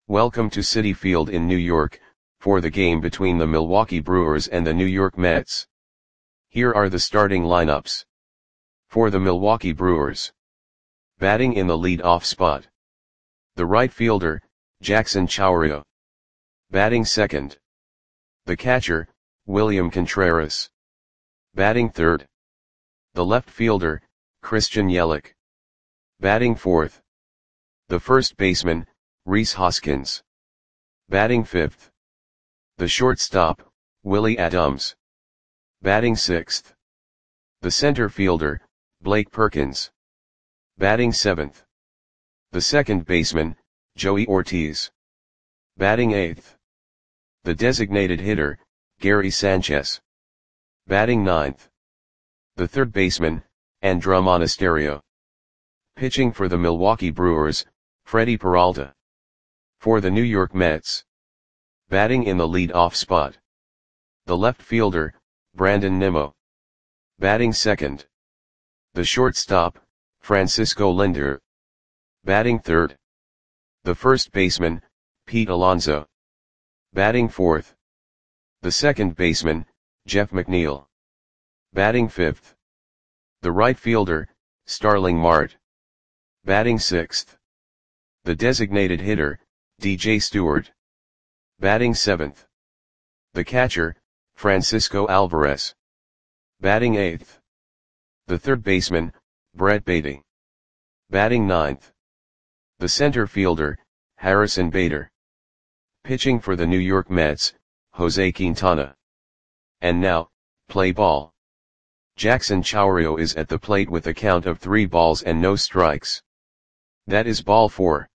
Welcome to Citi Field in New York, for the game between the Milwaukee Brewers and the New York Mets. Here are the starting lineups. For the Milwaukee Brewers. Batting in the lead-off spot. The right fielder, Jackson Chourio. Batting second. The catcher, William Contreras. Batting third. The left fielder, Christian Yelich. Batting fourth. The first baseman, Rhys Hoskins. Batting fifth. The shortstop, Willie Adams. Batting sixth. The center fielder, Blake Perkins. Batting seventh. The second baseman, Joey Ortiz. Batting eighth. The designated hitter, Gary Sanchez. Batting ninth. The third baseman, Andruw Monasterio. Pitching for the Milwaukee Brewers, Freddie Peralta. For the New York Mets. Batting in the lead-off spot. The left fielder, Brandon Nimmo. Batting second. The shortstop, Francisco Lindor. Batting third. The first baseman, Pete Alonso. Batting fourth. The second baseman, Jeff McNeil. Batting fifth. The right fielder, Starling Marte. Batting sixth. The designated hitter, DJ Stewart. Batting seventh. The catcher, Francisco Alvarez. Batting eighth. The third baseman, Brett Baty. Batting ninth. The center fielder, Harrison Bader. Pitching for the New York Mets, Jose Quintana. And now, play ball. Jackson Chourio is at the plate with a count of 3 balls and no strikes. That is ball 4.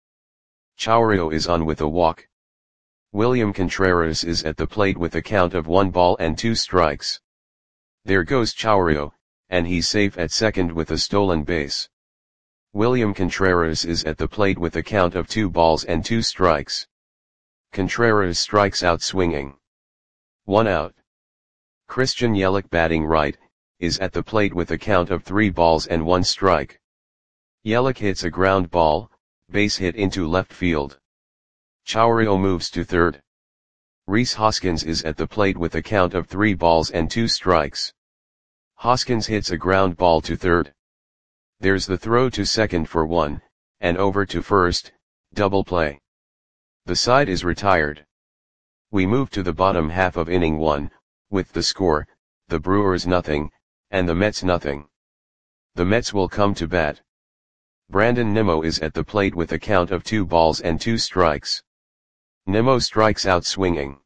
Chourio is on with a walk. William Contreras is at the plate with a count of 1 ball and 2 strikes. There goes Chourio, and he's safe at second with a stolen base. William Contreras is at the plate with a count of 2 balls and 2 strikes. Contreras strikes out swinging. 1 out. Christian Yelich, batting right, is at the plate with a count of 3 balls and 1 strike. Yelich hits a ground ball, base hit into left field. Chourio moves to third. Rhys Hoskins is at the plate with a count of 3 balls and 2 strikes. Hoskins hits a ground ball to third. There's the throw to second for 1, and over to first, double play. The side is retired. We move to the bottom half of inning 1, with the score, the Brewers nothing, and the Mets nothing. The Mets will come to bat. Brandon Nimmo is at the plate with a count of 2 balls and 2 strikes. Nimmo strikes out swinging.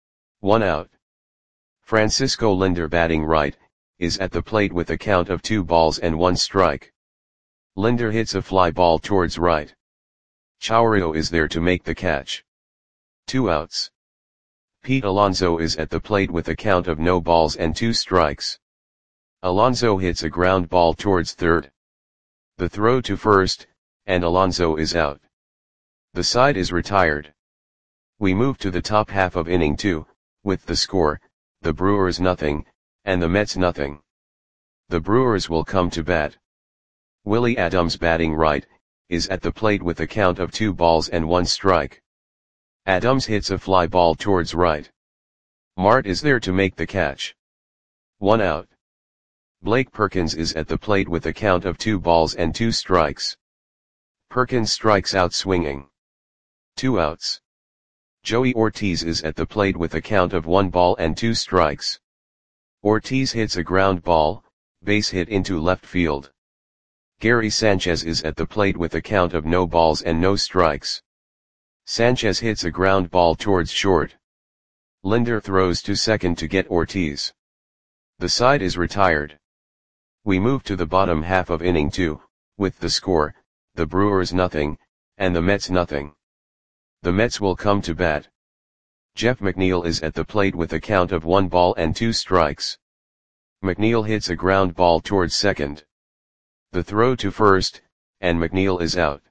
1 out. Francisco Lindor, batting right, is at the plate with a count of 2 balls and 1 strike. Lindor hits a fly ball towards right. Chourio is there to make the catch. 2 outs. Pete Alonso is at the plate with a count of no balls and 2 strikes. Alonso hits a ground ball towards third. The throw to first, and Alonso is out. The side is retired. We move to the top half of inning 2, with the score, the Brewers nothing, and the Mets nothing. The Brewers will come to bat. Willie Adams, batting right, is at the plate with a count of 2 balls and 1 strike. Adams hits a fly ball towards right. Marte is there to make the catch. 1 out. Blake Perkins is at the plate with a count of 2 balls and 2 strikes. Perkins strikes out swinging. 2 outs. Joey Ortiz is at the plate with a count of 1 ball and 2 strikes. Ortiz hits a ground ball, base hit into left field. Gary Sanchez is at the plate with a count of no balls and no strikes. Sanchez hits a ground ball towards short. Lindor throws to second to get Ortiz. The side is retired. We move to the bottom half of inning 2, with the score, the Brewers nothing, and the Mets nothing. The Mets will come to bat. Jeff McNeil is at the plate with a count of 1 ball and 2 strikes. McNeil hits a ground ball towards second. The throw to first, and McNeil is out.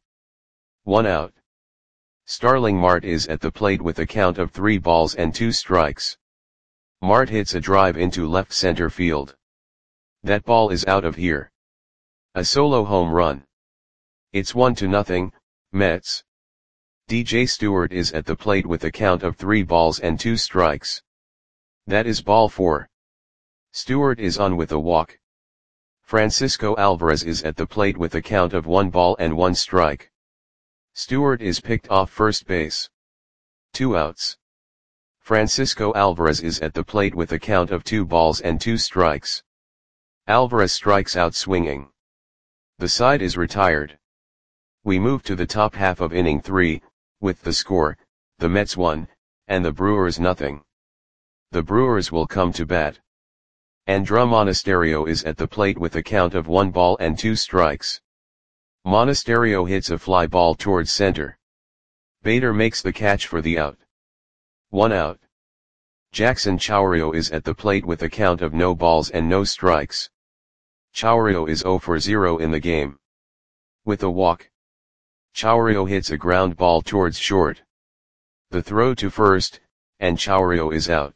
1 out. Starling Marte is at the plate with a count of 3 balls and 2 strikes. Marte hits a drive into left center field. That ball is out of here. A solo home run. It's 1-0, Mets. DJ Stewart is at the plate with a count of 3 balls and 2 strikes. That is ball 4. Stewart is on with a walk. Francisco Alvarez is at the plate with a count of 1 ball and 1 strike. Stewart is picked off first base. 2 outs. Francisco Alvarez is at the plate with a count of 2 balls and 2 strikes. Alvarez strikes out swinging. The side is retired. We move to the top half of inning 3, with the score, the Mets 1, and the Brewers nothing. The Brewers will come to bat. Andrés Monasterio is at the plate with a count of 1 ball and 2 strikes. Monasterio hits a fly ball towards center. Bader makes the catch for the out. 1 out. Jackson Chourio is at the plate with a count of no balls and no strikes. Chourio is 0 for 0 in the game. With a walk, Chourio hits a ground ball towards short. The throw to first, and Chourio is out.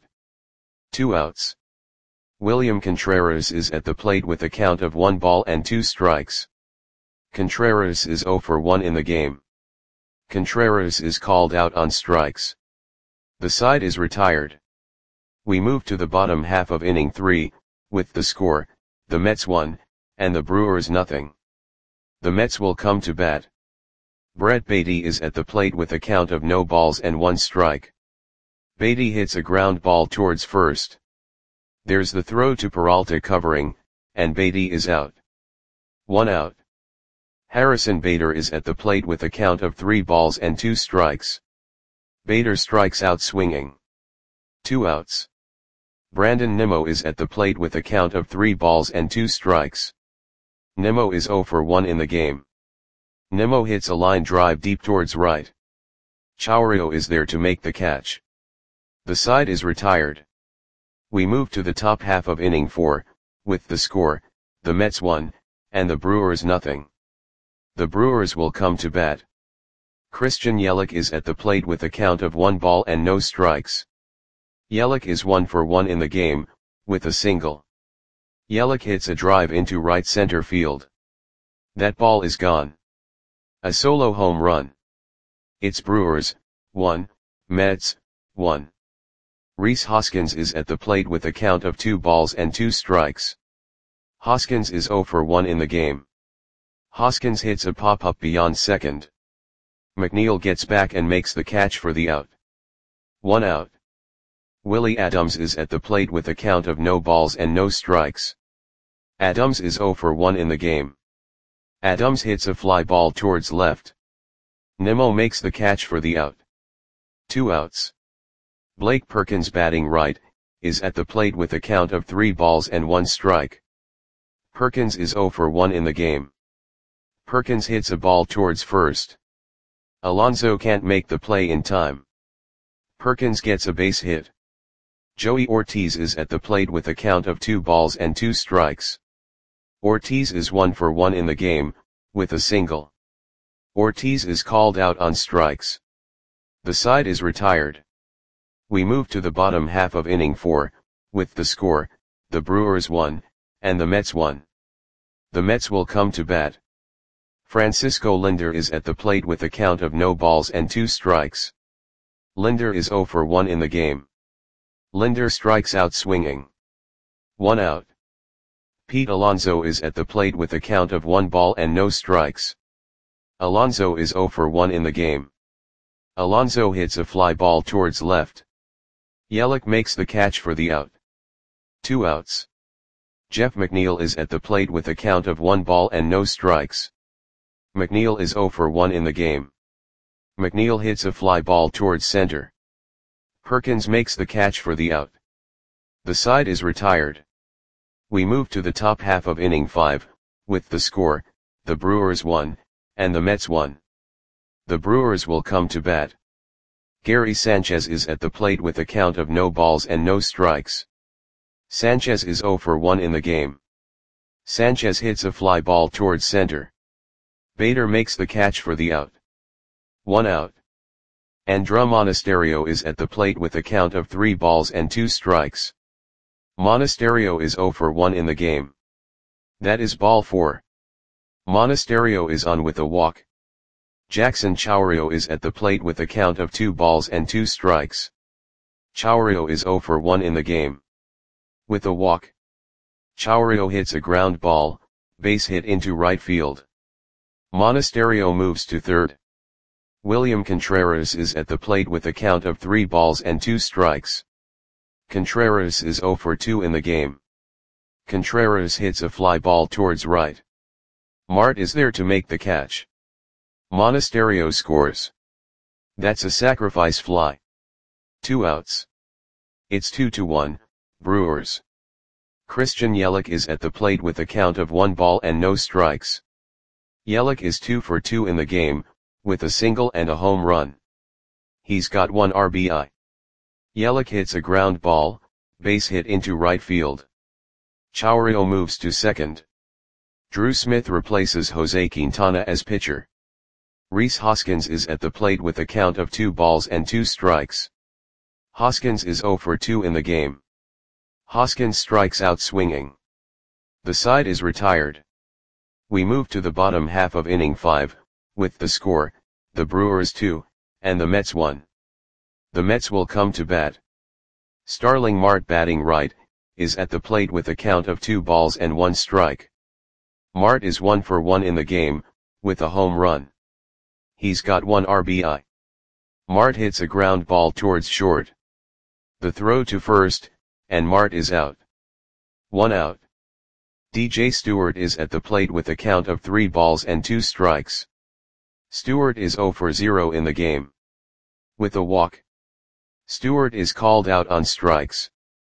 2 outs. William Contreras is at the plate with a count of 1 ball and 2 strikes. Contreras is 0 for 1 in the game. Contreras is called out on strikes. The side is retired. We move to the bottom half of inning 3, with the score, the Mets 1, and the Brewers nothing. The Mets will come to bat. Brett Baty is at the plate with a count of no balls and 1 strike. Baty hits a ground ball towards first. There's the throw to Peralta covering, and Baty is out. 1 out. Harrison Bader is at the plate with a count of 3 balls and 2 strikes. Bader strikes out swinging. 2 outs. Brandon Nimmo is at the plate with a count of 3 balls and 2 strikes. Nimmo is 0 for 1 in the game. Nimmo hits a line drive deep towards right. Chourio is there to make the catch. The side is retired. We move to the top half of inning 4, with the score, the Mets 1, and the Brewers nothing. The Brewers will come to bat. Christian Yelich is at the plate with a count of 1 ball and no strikes. Yelich is 1 for 1 in the game, with a single. Yelich hits a drive into right center field. That ball is gone. A solo home run. It's Brewers, 1, Mets, 1. Rhys Hoskins is at the plate with a count of 2 balls and 2 strikes. Hoskins is 0 for 1 in the game. Hoskins hits a pop-up beyond second. McNeil gets back and makes the catch for the out. 1 out. Willie Adams is at the plate with a count of no balls and no strikes. Adams is 0 for 1 in the game. Adams hits a fly ball towards left. Nimmo makes the catch for the out. 2 outs. Blake Perkins batting right, is at the plate with a count of 3 balls and 1 strike. Perkins is 0 for 1 in the game. Perkins hits a ball towards first. Alonso can't make the play in time. Perkins gets a base hit. Joey Ortiz is at the plate with a count of 2 balls and 2 strikes. Ortiz is 1 for 1 in the game, with a single. Ortiz is called out on strikes. The side is retired. We move to the bottom half of inning 4, with the score, the Brewers 1, and the Mets 1. The Mets will come to bat. Francisco Lindor is at the plate with a count of no balls and 2 strikes. Lindor is 0 for 1 in the game. Lindor strikes out swinging. 1 out. Pete Alonso is at the plate with a count of 1 ball and no strikes. Alonso is 0 for 1 in the game. Alonso hits a fly ball towards left. Yelich makes the catch for the out. 2 outs. Jeff McNeil is at the plate with a count of 1 ball and no strikes. McNeil is 0 for 1 in the game. McNeil hits a fly ball towards center. Perkins makes the catch for the out. The side is retired. We move to the top half of inning 5, with the score, the Brewers 1, and the Mets 1. The Brewers will come to bat. Gary Sanchez is at the plate with a count of no balls and no strikes. Sanchez is 0 for 1 in the game. Sanchez hits a fly ball towards center. Bader makes the catch for the out. 1 out. Andrés Monasterio is at the plate with a count of 3 balls and 2 strikes. Monasterio is 0 for 1 in the game. That is ball 4. Monasterio is on with a walk. Jackson Chourio is at the plate with a count of 2 balls and 2 strikes. Chourio is 0 for 1 in the game. With a walk, Chourio hits a ground ball, base hit into right field. Monasterio moves to third. William Contreras is at the plate with a count of 3 balls and 2 strikes. Contreras is 0 for 2 in the game. Contreras hits a fly ball towards right. Mart is there to make the catch. Monasterio scores. That's a sacrifice fly. 2 outs. It's 2-1, Brewers. Christian Yelich is at the plate with a count of 1 ball and no strikes. Yelich is 2 for 2 in the game, with a single and a home run. He's got 1 RBI. Yelich hits a ground ball, base hit into right field. Chourio moves to second. Drew Smith replaces Jose Quintana as pitcher. Rhys Hoskins is at the plate with a count of 2 balls and 2 strikes. Hoskins is 0 for 2 in the game. Hoskins strikes out swinging. The side is retired. We move to the bottom half of inning 5, with the score, the Brewers 2, and the Mets 1. The Mets will come to bat. Starling Marte batting right, is at the plate with a count of 2 balls and 1 strike. Marte is 1 for 1 in the game, with a home run. He's got 1 RBI. Marte hits a ground ball towards short. The throw to first, and Marte is out. 1 out. DJ Stewart is at the plate with a count of 3 balls and 2 strikes. Stewart is 0 for 0 in the game. With a walk, Stewart is called out on strikes.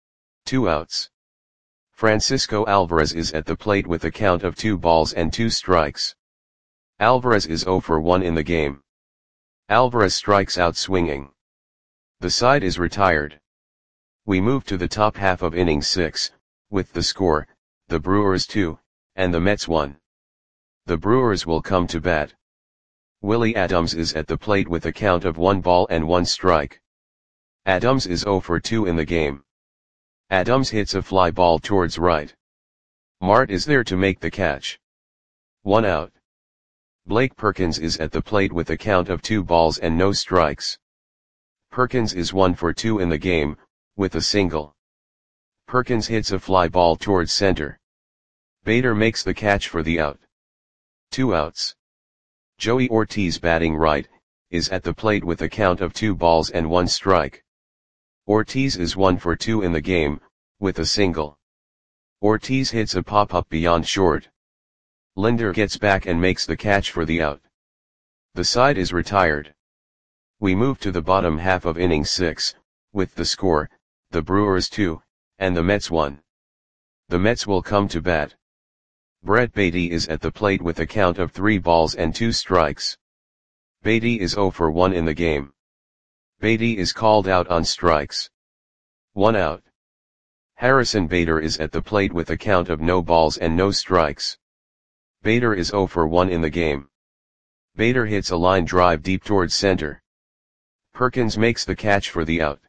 2 outs. Francisco Alvarez is at the plate with a count of 2 balls and 2 strikes. Alvarez is 0 for 1 in the game. Alvarez strikes out swinging. The side is retired. We move to the top half of inning 6, with the score, the Brewers 2, and the Mets 1. The Brewers will come to bat. Willie Adams is at the plate with a count of 1 ball and 1 strike. Adams is 0 for 2 in the game. Adams hits a fly ball towards right. Marte is there to make the catch. 1 out. Blake Perkins is at the plate with a count of 2 balls and no strikes. Perkins is 1 for 2 in the game, with a single. Perkins hits a fly ball towards center. Bader makes the catch for the out. 2 outs. Joey Ortiz batting right, is at the plate with a count of 2 balls and 1 strike. Ortiz is 1 for 2 in the game, with a single. Ortiz hits a pop-up beyond short. Linder gets back and makes the catch for the out. The side is retired. We move to the bottom half of inning 6, with the score, the Brewers 2, and the Mets 1. The Mets will come to bat. Brett Baty is at the plate with a count of 3 balls and 2 strikes. Baty is 0 for 1 in the game. Baty is called out on strikes. 1 out. Harrison Bader is at the plate with a count of no balls and no strikes. Bader is 0 for 1 in the game. Bader hits a line drive deep towards center. Perkins makes the catch for the out.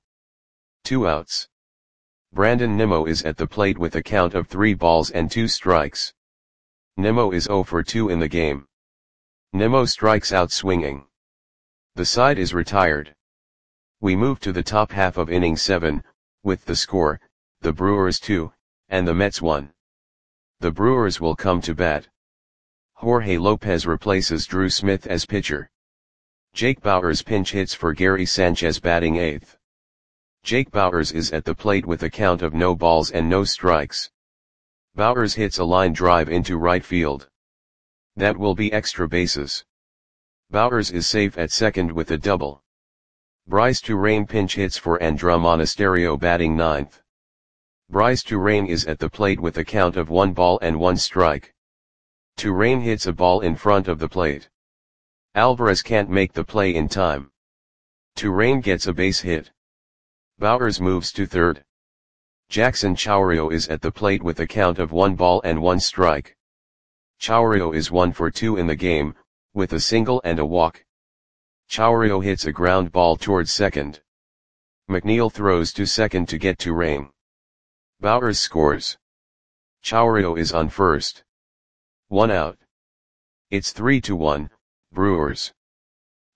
2 outs. Brandon Nimmo is at the plate with a count of 3 balls and 2 strikes. Nimmo is 0 for 2 in the game. Nimmo strikes out swinging. The side is retired. We move to the top half of inning 7, with the score, the Brewers 2, and the Mets 1. The Brewers will come to bat. Jorge Lopez replaces Drew Smith as pitcher. Jake Bauers pinch hits for Gary Sanchez batting 8th. Jake Bauers is at the plate with a count of no balls and no strikes. Bauers hits a line drive into right field. That will be extra bases. Bauers is safe at second with a double. Bryce Turang pinch hits for Andruw Monasterio batting 9th. Bryce Turang is at the plate with a count of 1 ball and 1 strike. Turang hits a ball in front of the plate. Alvarez can't make the play in time. Turang gets a base hit. Bauers moves to third. Jackson Chourio is at the plate with a count of 1 ball and 1 strike. Chourio is 1 for 2 in the game, with a single and a walk. Chourio hits a ground ball towards second. McNeil throws to second to get Turang. Bauers scores. Chourio is on first. 1 out. It's 3-1, Brewers.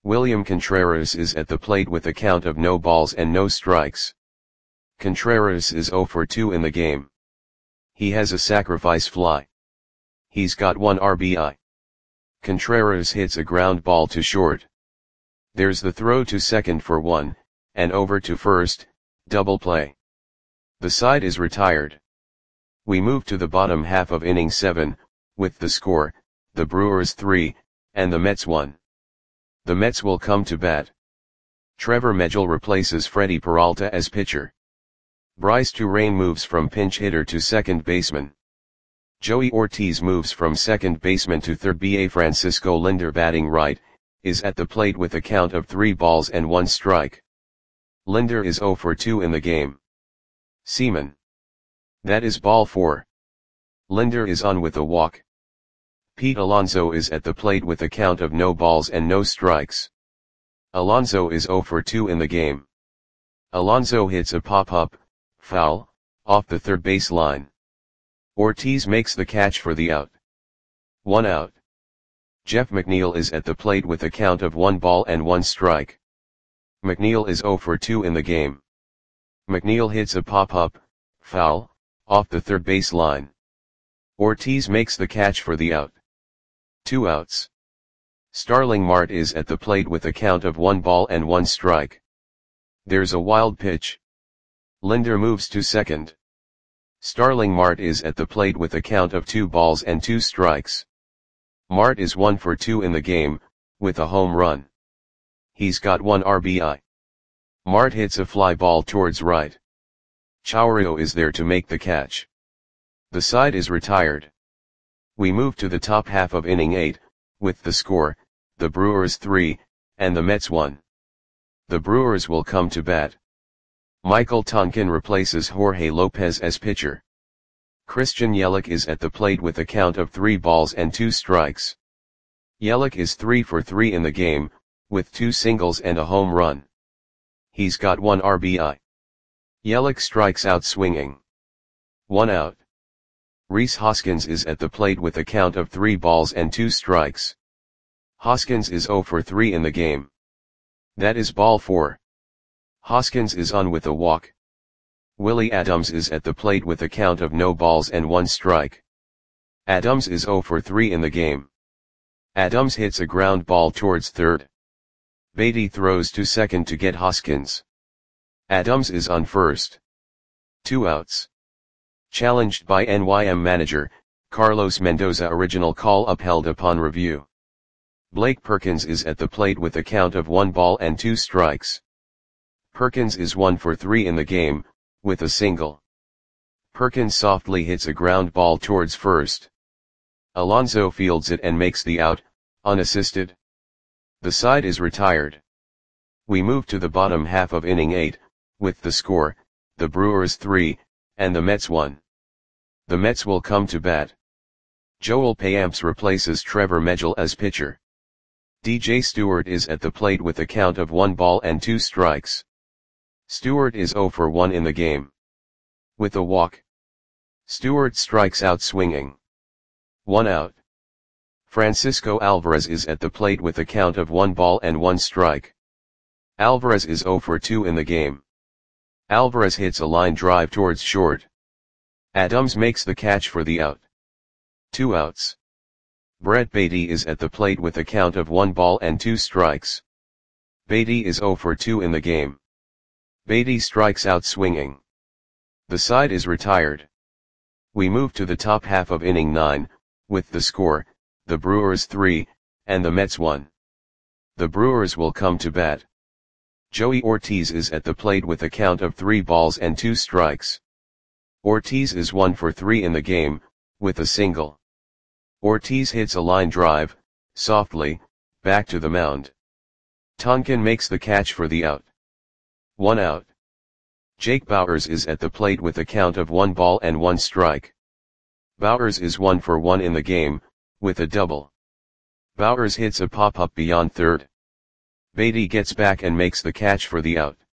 William Contreras is at the plate with a count of no balls and no strikes. Contreras is 0 for 2 in the game. He has a sacrifice fly. He's got 1 RBI. Contreras hits a ground ball to short. There's the throw to second for 1, and over to first, double play. The side is retired. We move to the bottom half of inning 7, with the score, the Brewers 3, and the Mets 1. The Mets will come to bat. Trevor Megill replaces Freddie Peralta as pitcher. Bryce Turang moves from pinch hitter to second baseman. Joey Ortiz moves from second baseman to third. Francisco Lindor, batting right, is at the plate with a count of 3 balls and 1 strike. Lindor is 0 for 2 in the game. Seaman. That is ball 4. Lindor is on with a walk. Pete Alonso is at the plate with a count of no balls and no strikes. Alonso is 0 for 2 in the game. Alonso hits a pop-up, foul, off the third base line. Ortiz makes the catch for the out. 1 out. Jeff McNeil is at the plate with a count of 1 ball and 1 strike. McNeil is 0 for 2 in the game. McNeil hits a pop-up, foul, off the third base line. Ortiz makes the catch for the out. 2 outs. Starling Marte is at the plate with a count of 1 ball and 1 strike. There's a wild pitch. Lindor moves to second. Starling Marte is at the plate with a count of 2 balls and 2 strikes. Marte is 1 for 2 in the game, with a home run. He's got 1 RBI. Marte hits a fly ball towards right. Chourio is there to make the catch. The side is retired. We move to the top half of inning 8, with the score, the Brewers 3, and the Mets 1. The Brewers will come to bat. Michael Tonkin replaces Jorge Lopez as pitcher. Christian Yelich is at the plate with a count of 3 balls and 2 strikes. Yelich is 3 for 3 in the game, with 2 singles and a home run. He's got 1 RBI. Yelich strikes out swinging. 1 out. Rhys Hoskins is at the plate with a count of 3 balls and 2 strikes. Hoskins is 0 for 3 in the game. That is ball 4. Hoskins is on with a walk. Willie Adams is at the plate with a count of no balls and 1 strike. Adams is 0 for 3 in the game. Adams hits a ground ball towards third. Beatty throws to second to get Hoskins. Adams is on first. 2 outs. Challenged by NYM manager, Carlos Mendoza. Original call upheld upon review. Blake Perkins is at the plate with a count of 1 ball and 2 strikes. Perkins is 1 for 3 in the game, with a single. Perkins softly hits a ground ball towards first. Alonso fields it and makes the out, unassisted. The side is retired. We move to the bottom half of inning 8, with the score, the Brewers 3, and the Mets 1. The Mets will come to bat. Joel Payamps replaces Trevor Megill as pitcher. DJ Stewart is at the plate with a count of 1 ball and 2 strikes. Stewart is 0 for 1 in the game. With a walk. Stewart strikes out swinging. 1 out. Francisco Alvarez is at the plate with a count of 1 ball and 1 strike. Alvarez is 0 for 2 in the game. Alvarez hits a line drive towards short. Adams makes the catch for the out. 2 outs. Brett Beatty is at the plate with a count of 1 ball and 2 strikes. Beatty is 0 for 2 in the game. Beatty strikes out swinging. The side is retired. We move to the top half of inning 9, with the score, the Brewers 3, and the Mets 1. The Brewers will come to bat. Joey Ortiz is at the plate with a count of 3 balls and 2 strikes. Ortiz is 1 for 3 in the game, with a single. Ortiz hits a line drive, softly, back to the mound. Tonkin makes the catch for the out. 1 out. Jake Bauers is at the plate with a count of 1 ball and 1 strike. Bauers is 1 for 1 in the game, with a double. Bauers hits a pop-up beyond third. Beatty gets back and makes the catch for the out.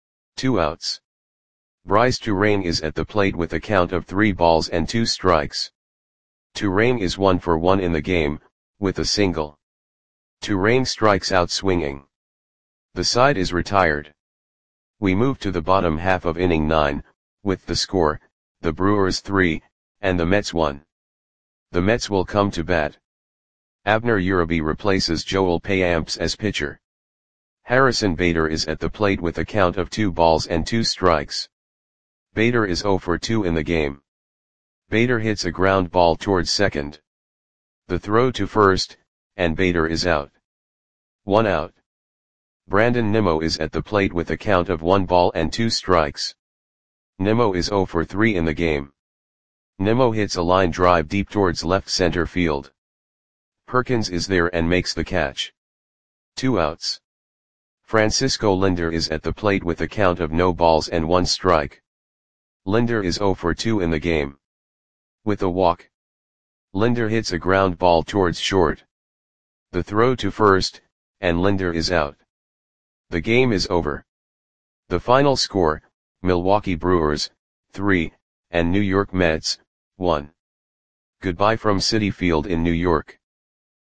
2 outs. Bryce Turang is at the plate with a count of 3 balls and 2 strikes. Turang is 1 for 1 in the game, with a single. Rain strikes out swinging. The side is retired. We move to the bottom half of inning 9, with the score, the Brewers 3, and the Mets 1. The Mets will come to bat. Abner Uribe replaces Joel Payamps as pitcher. Harrison Bader is at the plate with a count of 2 balls and 2 strikes. Bader is 0 for 2 in the game. Bader hits a ground ball towards second. The throw to first, and Bader is out. 1 out. Brandon Nimmo is at the plate with a count of 1 ball and 2 strikes. Nimmo is 0 for 3 in the game. Nimmo hits a line drive deep towards left center field. Perkins is there and makes the catch. 2 outs. Francisco Lindor is at the plate with a count of no balls and 1 strike. Lindor is 0 for 2 in the game. With a walk. Lindor hits a ground ball towards short. The throw to first, and Lindor is out. The game is over. The final score, Milwaukee Brewers, 3, and New York Mets, 1. Goodbye from Citi Field in New York.